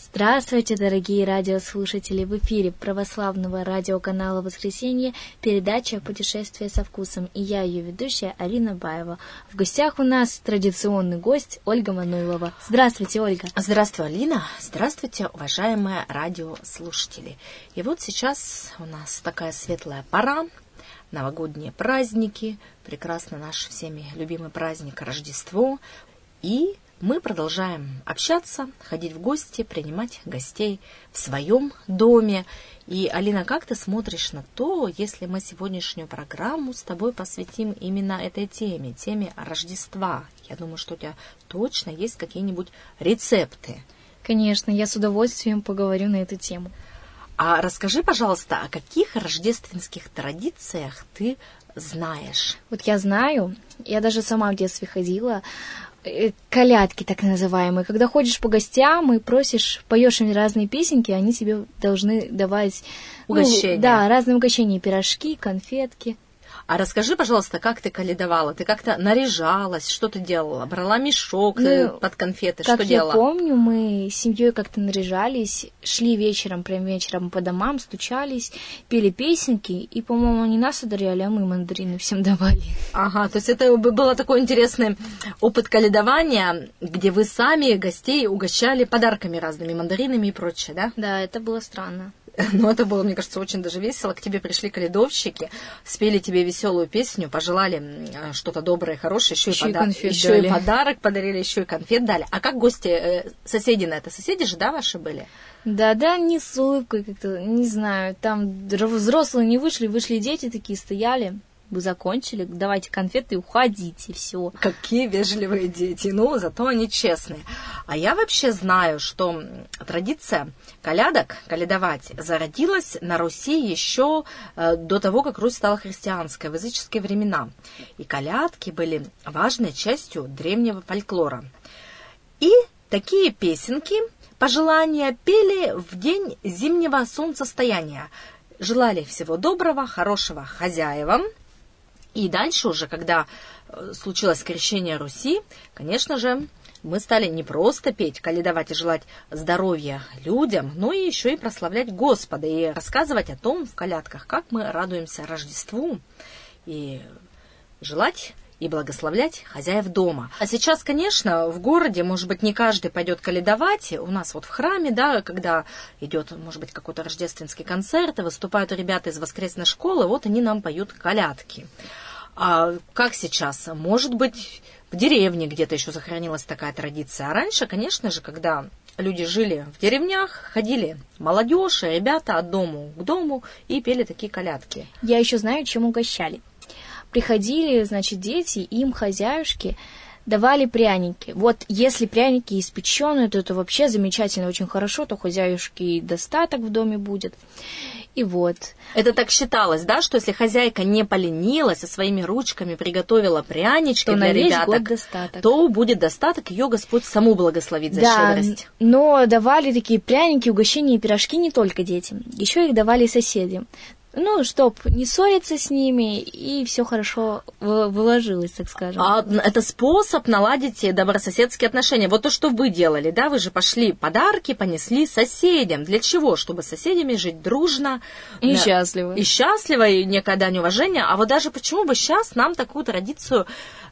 Здравствуйте, дорогие радиослушатели! В эфире православного радиоканала «Воскресенье» передача «Путешествие со вкусом». И я, ее ведущая, Арина Баева. В гостях у нас традиционный гость Ольга Мануйлова. Здравствуйте, Ольга! Здравствуй, Алина! Здравствуйте, уважаемые радиослушатели! И вот сейчас у нас такая светлая пора, новогодние праздники, прекрасно наш всеми любимый праздник Рождество. И мы продолжаем общаться, ходить в гости, принимать гостей в своем доме. И, Алина, как ты смотришь на то, если мы сегодняшнюю программу с тобой посвятим именно этой теме Рождества? Я думаю, что у тебя точно есть какие-нибудь рецепты. Конечно, я с удовольствием поговорю на эту тему. А расскажи, пожалуйста, о каких рождественских традициях ты знаешь? Вот я знаю, я даже сама в детстве ходила. Колядки, так называемые. Когда ходишь по гостям и просишь, поешь им разные песенки, они тебе должны давать угощения. Разные угощения, пирожки, конфетки. А расскажи, пожалуйста, как ты колядовала? Ты как-то наряжалась? Что ты делала? Брала мешок под конфеты? Что делала? Как я помню, мы с семьей как-то наряжались, шли прям вечером по домам, стучались, пели песенки, и, по-моему, они нас ударяли, а мы мандарины всем давали. Ага, то есть это был такой интересный опыт колядования, где вы сами гостей угощали подарками разными, мандаринами и прочее, да? Да, это было странно. Но это было, мне кажется, очень даже весело. К тебе пришли колядовщики, спели тебе веселую песню, пожелали что-то доброе, хорошее, еще и подарок подарили, еще и конфет дали. А как гости, соседи на это? Соседи же, да, ваши были? Да, не с улыбкой как-то, не знаю. Там взрослые не вышли дети такие стояли. Вы закончили, давайте конфеты и уходите, все. Какие вежливые дети, зато они честные. А я вообще знаю, что традиция колядовать, зародилась на Руси еще до того, как Русь стала христианской, в языческие времена. И колядки были важной частью древнего фольклора. И такие песенки, пожелания пели в день зимнего солнцестояния. Желали всего доброго, хорошего хозяевам. И дальше уже, когда случилось крещение Руси, конечно же, мы стали не просто петь, колядовать и желать здоровья людям, но и еще и прославлять Господа и рассказывать о том в колядках, как мы радуемся Рождеству и желать и благословлять хозяев дома. А сейчас, конечно, в городе, может быть, не каждый пойдет колядовать. У нас вот в храме, да, когда идет, может быть, какой-то рождественский концерт, и выступают ребята из воскресной школы, вот они нам поют колядки. А как сейчас? Может быть, в деревне где-то еще сохранилась такая традиция. А раньше, конечно же, когда люди жили в деревнях, ходили молодежь и ребята от дому к дому и пели такие колядки. Я еще знаю, чем угощали. Приходили, значит, дети, им хозяюшки давали пряники. Вот если пряники испечены, то это вообще замечательно, очень хорошо, то хозяюшке достаток в доме будет. И вот. Это так считалось, да, что если хозяйка не поленилась, а своими ручками приготовила прянички то для ребяток, то будет достаток, ее Господь саму благословит за щедрость. Но давали такие пряники, угощения и пирожки не только детям, еще их давали соседям. Чтоб не ссориться с ними, и все хорошо выложилось, так скажем. А это способ наладить добрососедские отношения. Вот то, что вы делали, да, вы же пошли подарки, понесли соседям. Для чего? Чтобы с соседями жить дружно. И счастливо. И счастливо, и некое дань уважения. А вот даже почему бы сейчас нам такую традицию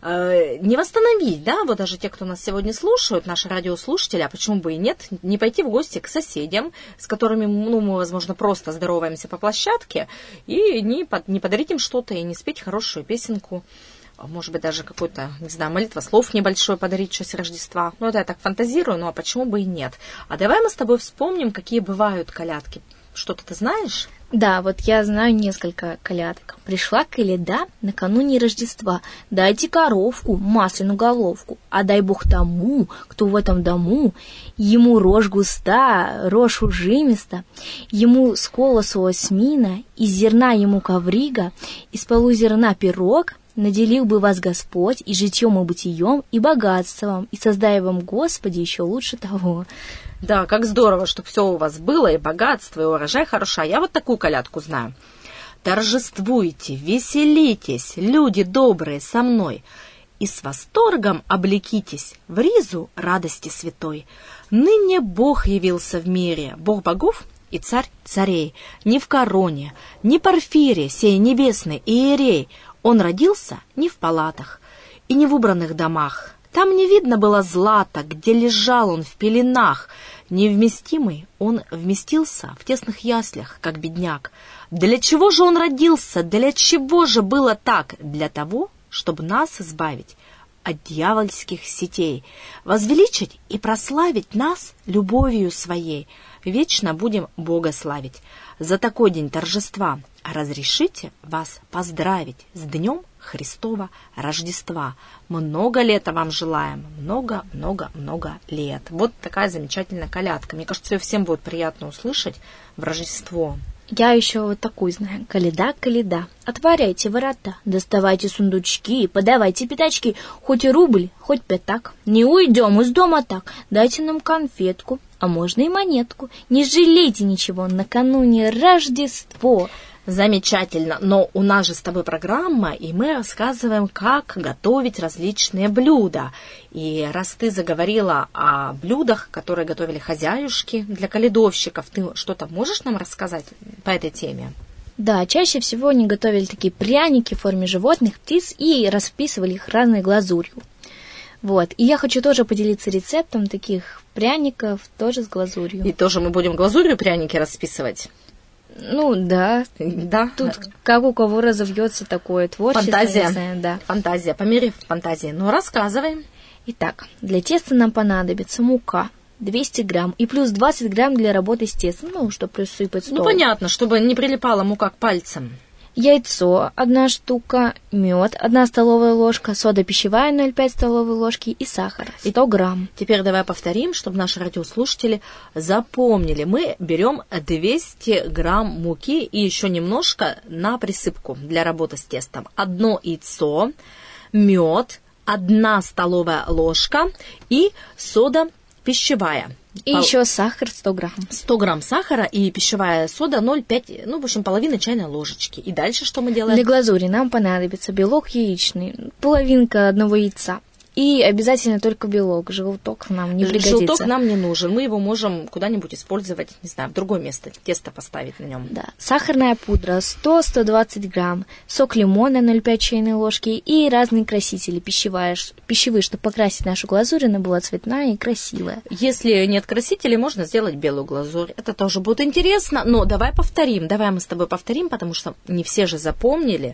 не восстановить, да, вот даже те, кто нас сегодня слушают, наши радиослушатели, а почему бы и нет, не пойти в гости к соседям, с которыми, мы, возможно, просто здороваемся по площадке, и не подарить им что-то, и не спеть хорошую песенку, может быть, даже какую-то, не знаю, молитвослов небольшой подарить в честь Рождества. Это я так фантазирую, а почему бы и нет? А давай мы с тобой вспомним, какие бывают колядки. Что-то ты знаешь? Да, вот я знаю несколько колядок. Пришла коляда накануне Рождества. Дайте коровку, масляную головку, а дай Бог тому, кто в этом дому. Ему рожь густа, рожь ужимиста, ему с колосу осьмина, из зерна ему коврига, из полу зерна пирог. Наделил бы вас Господь и житьем, и бытием, и богатством, и создай вам, Господи, еще лучше того. Да, как здорово, чтобы все у вас было, и богатство, и урожай хороший. Я вот такую колядку знаю. Торжествуйте, веселитесь, люди добрые, со мной. и с восторгом облекитесь в ризу радости святой. Ныне Бог явился в мире, Бог богов и царь царей. Не в короне, не Порфире, сей небесный иерей. Он родился не в палатах и не в убранных домах. Там не видно было злата, где лежал он в пеленах. Невместимый он вместился в тесных яслях, как бедняк. Для чего же он родился? Для чего же было так? Для того, чтобы нас избавить от дьявольских сетей, возвеличить и прославить нас любовью своей. Вечно будем Бога славить. За такой день торжества разрешите вас поздравить с Днем Христова Рождества. Много лета вам желаем. Много лет. Вот такая замечательная колядка. Мне кажется, ее всем будет приятно услышать в Рождество. Я еще вот такую знаю. Коляда, коляда, отворяйте ворота, доставайте сундучки, подавайте пятачки, хоть и рубль, хоть пятак. Не уйдем из дома так, дайте нам конфетку, а можно и монетку. Не жалейте ничего, накануне Рождество. Замечательно, но у нас же с тобой программа, и мы рассказываем, как готовить различные блюда. И раз ты заговорила о блюдах, которые готовили хозяюшки для колядовщиков, ты что-то можешь нам рассказать по этой теме? Да, чаще всего они готовили такие пряники в форме животных, птиц и расписывали их разной глазурью. Вот, и я хочу тоже поделиться рецептом таких пряников, тоже с глазурью. И тоже мы будем глазурью пряники расписывать? Ну, да. Тут как у кого разовьется такое творчество. Фантазия. Да. Фантазия, по мере фантазии. Ну, рассказываем. Итак, для теста нам понадобится мука 200 грамм и плюс 20 грамм для работы с тестом, ну, чтобы присыпать стол. Ну, понятно, чтобы не прилипала мука к пальцам. Яйцо 1 штука, мед 1 столовая ложка, сода пищевая 0,5 столовой ложки и сахар 100 грамм. Теперь давай повторим, чтобы наши радиослушатели запомнили. Мы берем 200 грамм муки и еще немножко на присыпку для работы с тестом. 1 яйцо, мед, 1 столовая ложка и сода пищевая. И еще сахар 100 грамм. 100 грамм сахара и пищевая сода 0,5, ну, в общем, половина чайной ложечки. И дальше что мы делаем? Для глазури нам понадобится белок яичный, половинка 1 яйца. И обязательно только белок, желток нам не пригодится. Желток нам не нужен, мы его можем куда-нибудь использовать, не знаю, в другое место, тесто поставить на нем. Да. Сахарная пудра 100-120 грамм, сок лимона 0,5 чайной ложки и разные красители пищевые, чтобы покрасить нашу глазурь, она была цветная и красивая. Если нет красителей, можно сделать белую глазурь. Это тоже будет интересно, но давай мы с тобой повторим, потому что не все же запомнили.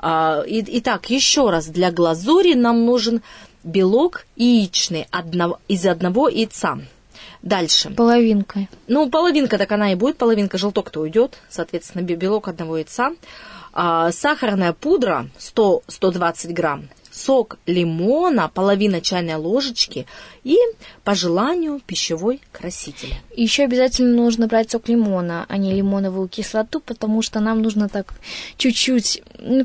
Итак, еще раз, для глазури нам нужен белок яичный из 1 яйца. Дальше. Половинкой. Ну, половинка, так она и будет, половинка, желток-то уйдет, соответственно, белок 1 яйца. Сахарная пудра 100-120 грамм. Сок лимона, половина чайной ложечки и, по желанию, пищевой краситель. Еще обязательно нужно брать сок лимона, а не лимоновую кислоту, потому что нам нужно так чуть-чуть,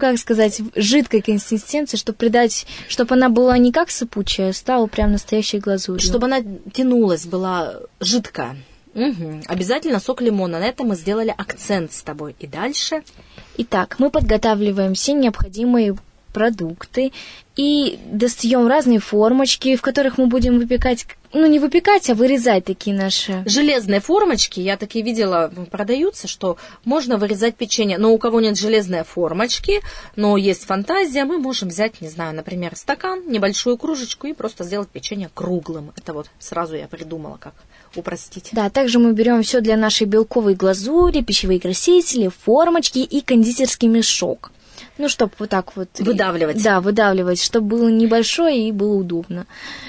жидкой консистенции, чтобы придать, чтобы она была не как сыпучая, а стала прям настоящей глазурью. Чтобы она тянулась, была жидкая. Угу. Обязательно сок лимона. На этом мы сделали акцент с тобой. И дальше? Итак, мы подготавливаем все необходимые продукты и достаем разные формочки, в которых мы будем выпекать, не выпекать, а вырезать такие наши... Железные формочки, я такие видела, продаются, что можно вырезать печенье, но у кого нет железной формочки, но есть фантазия, мы можем взять, не знаю, например, стакан, небольшую кружечку и просто сделать печенье круглым. Это вот сразу я придумала, как упростить. Да, также мы берем все для нашей белковой глазури, пищевые красители, формочки и кондитерский мешок. Чтобы вот так вот... Выдавливать. Да, выдавливать, чтобы было небольшое и было удобно.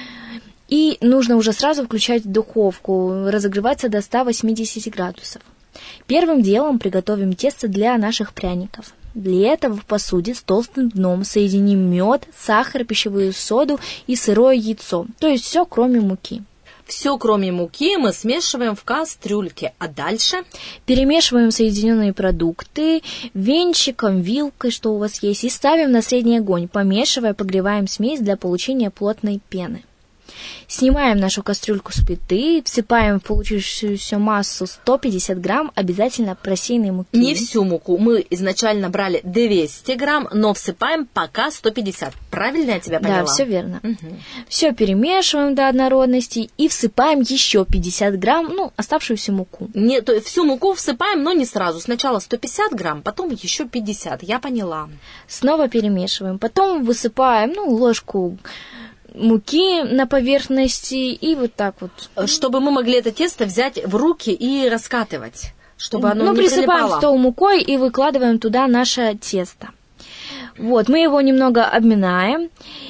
И нужно уже сразу включать духовку, разогреваться до 180 градусов. Первым делом приготовим тесто для наших пряников. Для этого в посуде с толстым дном соединим мед, сахар, пищевую соду и сырое яйцо, то есть все, кроме муки. Все, кроме муки, мы смешиваем в кастрюльке. А дальше? Перемешиваем соединенные продукты венчиком, вилкой, что у вас есть, и ставим на средний огонь. Помешивая, погреваем смесь для получения плотной пены. Снимаем нашу кастрюльку с плиты, всыпаем в получившуюся массу 150 грамм обязательно просеянной муки. Не всю муку. Мы изначально брали 200 грамм, но всыпаем пока 150. Правильно я тебя поняла? Да, все верно. Все перемешиваем до однородности и всыпаем еще 50 грамм, оставшуюся муку. Всю муку всыпаем, но не сразу. Сначала 150 грамм, потом еще 50. Я поняла. Снова перемешиваем. Потом высыпаем, ложку муки на поверхности и вот так вот. Чтобы мы могли это тесто взять в руки и раскатывать, чтобы оно не присыпаем прилипало. стол мукой и выкладываем туда наше тесто. Вот, мы его немного обминаем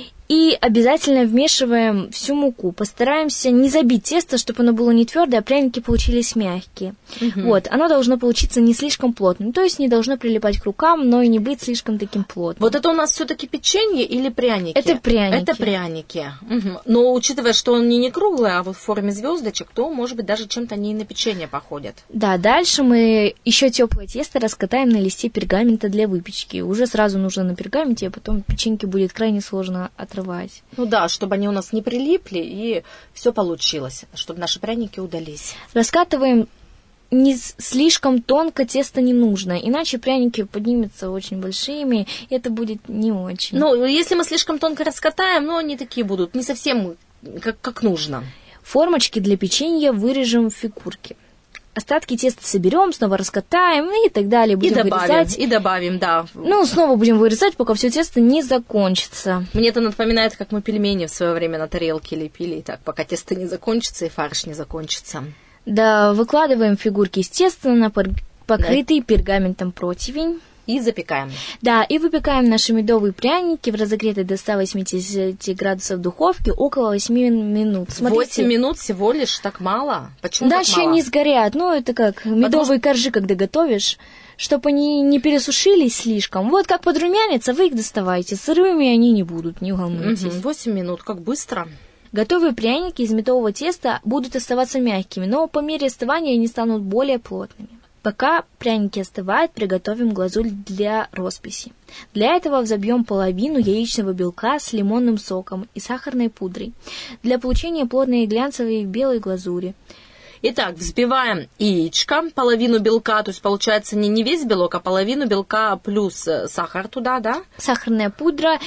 и обязательно вмешиваем всю муку. Постараемся не забить тесто, чтобы оно было не твердое, а пряники получились мягкие. Вот, оно должно получиться не слишком плотным, то есть не должно прилипать к рукам, но и не быть слишком таким плотным. Вот это у нас все-таки печенье или пряники? Это пряники. Это пряники. Но учитывая, что он не круглый, а вот в форме звездочек, то, может быть, даже чем-то они и на печенье походят. Да, дальше мы еще теплое тесто раскатаем на листе пергамента для выпечки. Уже сразу нужно на пергаменте, а потом печеньки будет крайне сложно отрывать. Ну да, чтобы они у нас не прилипли и все получилось, чтобы наши пряники удались. Раскатываем не слишком тонко, тесто не нужно, иначе пряники поднимутся очень большими, и это будет не очень. Ну, если мы слишком тонко раскатаем, они такие будут не совсем как нужно. Формочки для печенья вырежем в фигурки. Остатки теста соберем, снова раскатаем и так далее. Будем вырезать. И добавим, да. Снова будем вырезать, пока все тесто не закончится. Мне это напоминает, как мы пельмени в свое время на тарелке лепили, и так, пока тесто не закончится и фарш не закончится. Да, выкладываем фигурки из теста на покрытый пергаментом противень. И запекаем. Да, и выпекаем наши медовые пряники в разогретой до 180 градусов духовке около 8 минут. Смотрите. 8 минут всего лишь? Так мало? Почему так мало? Они сгорят. Это как медовые коржи, когда готовишь, чтобы они не пересушились слишком. Вот как подрумянятся, вы их доставайте. Сырыми они не будут, не волнуйтесь. 8 минут, как быстро. Готовые пряники из медового теста будут оставаться мягкими, но по мере остывания они станут более плотными. Пока пряники остывают, приготовим глазурь для росписи. Для этого взобьем половину яичного белка с лимонным соком и сахарной пудрой для получения плотной и глянцевой белой глазури. Итак, взбиваем яичко, половину белка, то есть получается не весь белок, а половину белка плюс сахар туда, да? Сахарная пудра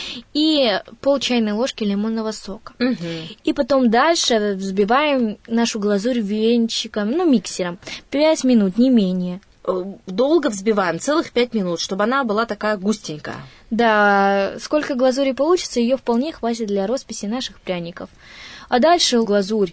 и пол чайной ложки лимонного сока. И потом дальше взбиваем нашу глазурь венчиком, миксером, 5 минут, не менее. Долго взбиваем, целых 5 минут, чтобы она была такая густенькая. Да, сколько глазури получится, ее вполне хватит для росписи наших пряников. А дальше глазурь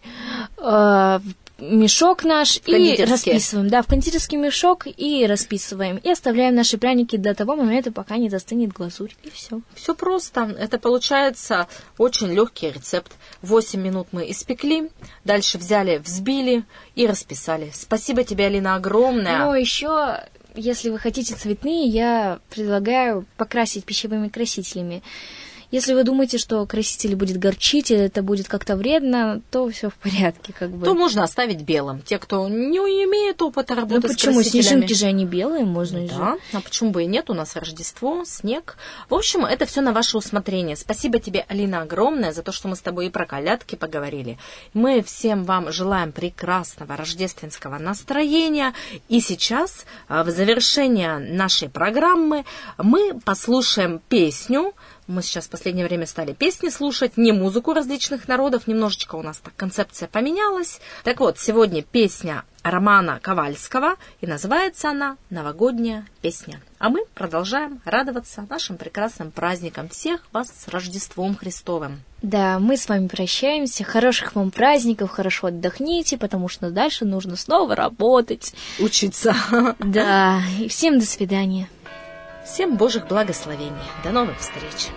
мешок наш и расписываем. Да, в кондитерский мешок и расписываем. И оставляем наши пряники до того момента, пока не застынет глазурь. И все. Все просто. Это получается очень легкий рецепт. 8 минут мы испекли, дальше взяли, взбили и расписали. Спасибо тебе, Алина, огромное. Но еще, если вы хотите цветные, я предлагаю покрасить пищевыми красителями. Если вы думаете, что краситель будет горчить, или это будет как-то вредно, то все в порядке, То можно оставить белым. Те, кто не имеет опыта работы с красителями. Почему? Снежинки же они белые, можно же. Да, а почему бы и нет? У нас Рождество, снег. В общем, это все на ваше усмотрение. Спасибо тебе, Алина, огромное за то, что мы с тобой и про колядки поговорили. Мы всем вам желаем прекрасного рождественского настроения. И сейчас, в завершение нашей программы, мы послушаем песню. Мы сейчас в последнее время стали песни слушать, не музыку различных народов, немножечко у нас так концепция поменялась. Так вот, сегодня песня Романа Ковальского, и называется она «Новогодняя песня». А мы продолжаем радоваться нашим прекрасным праздникам. Всех вас с Рождеством Христовым! Да, мы с вами прощаемся. Хороших вам праздников, хорошо отдохните, потому что дальше нужно снова работать. Учиться. Да, и всем до свидания. Всем Божьих благословений. До новых встреч.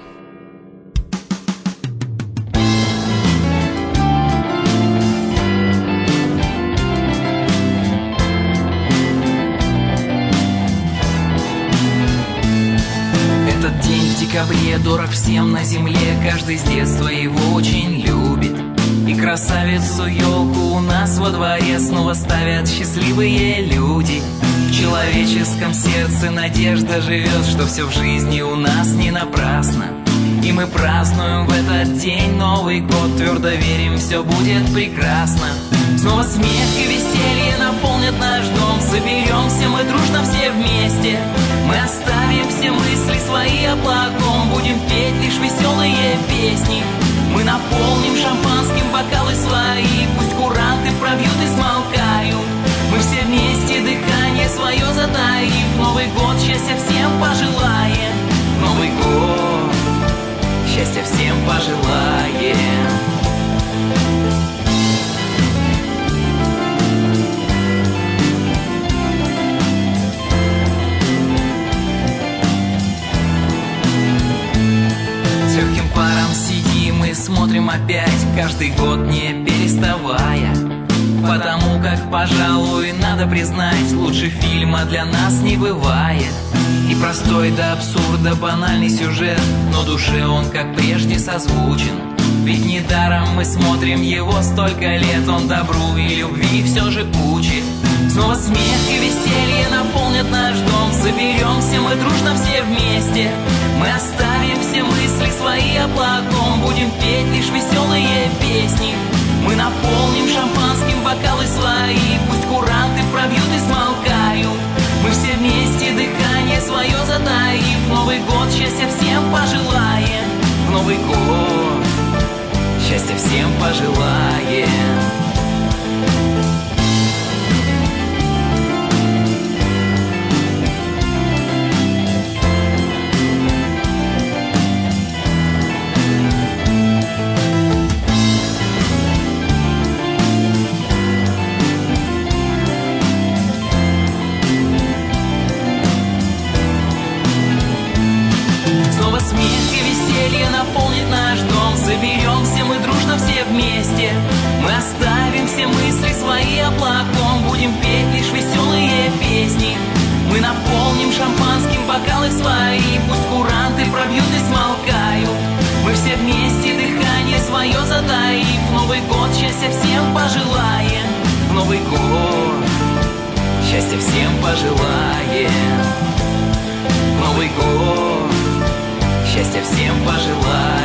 Этот день в декабре дорог всем на земле, каждый с детства его очень любит. И красавицу елку у нас во дворе снова ставят счастливые люди. В человеческом сердце надежда живет, что все в жизни у нас не напрасно. И мы празднуем в этот день Новый год, твердо верим, все будет прекрасно. Снова смех и веселье наполнят наш дом. Соберемся мы дружно все вместе. Мы оставим все мысли свои о плохом. Будем петь лишь веселые песни. Мы наполним шампанским бокалы свои. Пусть куранты пробьют и смолкают. Мы все вместе дыхание свое затаив. Новый год счастья всем пожелаем. Новый год счастья всем пожелаем. С легким паром сидим и смотрим опять, каждый год не переставая. Потому как, пожалуй, надо признать, лучше фильма для нас не бывает. И простой до абсурда банальный сюжет, но душе он как прежде созвучен. Ведь недаром мы смотрим его столько лет, он добру и любви все же учит. Снова смех и веселье наполнят наш дом. Соберемся мы дружно все вместе. Мы оставим все мысли свои о плохом. Будем петь лишь веселые песни. Мы наполним шампанским бокалы свои. Пусть куранты пробьют и смолкают. Мы все вместе дыхание свое затаив. Новый год счастья всем пожелаем. В Новый год счастья всем пожелаем. Наполнит наш дом. Соберемся мы дружно все вместе. Мы оставим все мысли свои о плохом. Будем петь лишь веселые песни. Мы наполним шампанским бокалы свои. Пусть куранты пробьют и смолкают. Мы все вместе дыхание свое затаив. Новый год счастья всем пожелаем. В Новый год счастья всем пожелаем. В Новый год счастья всем пожелаем.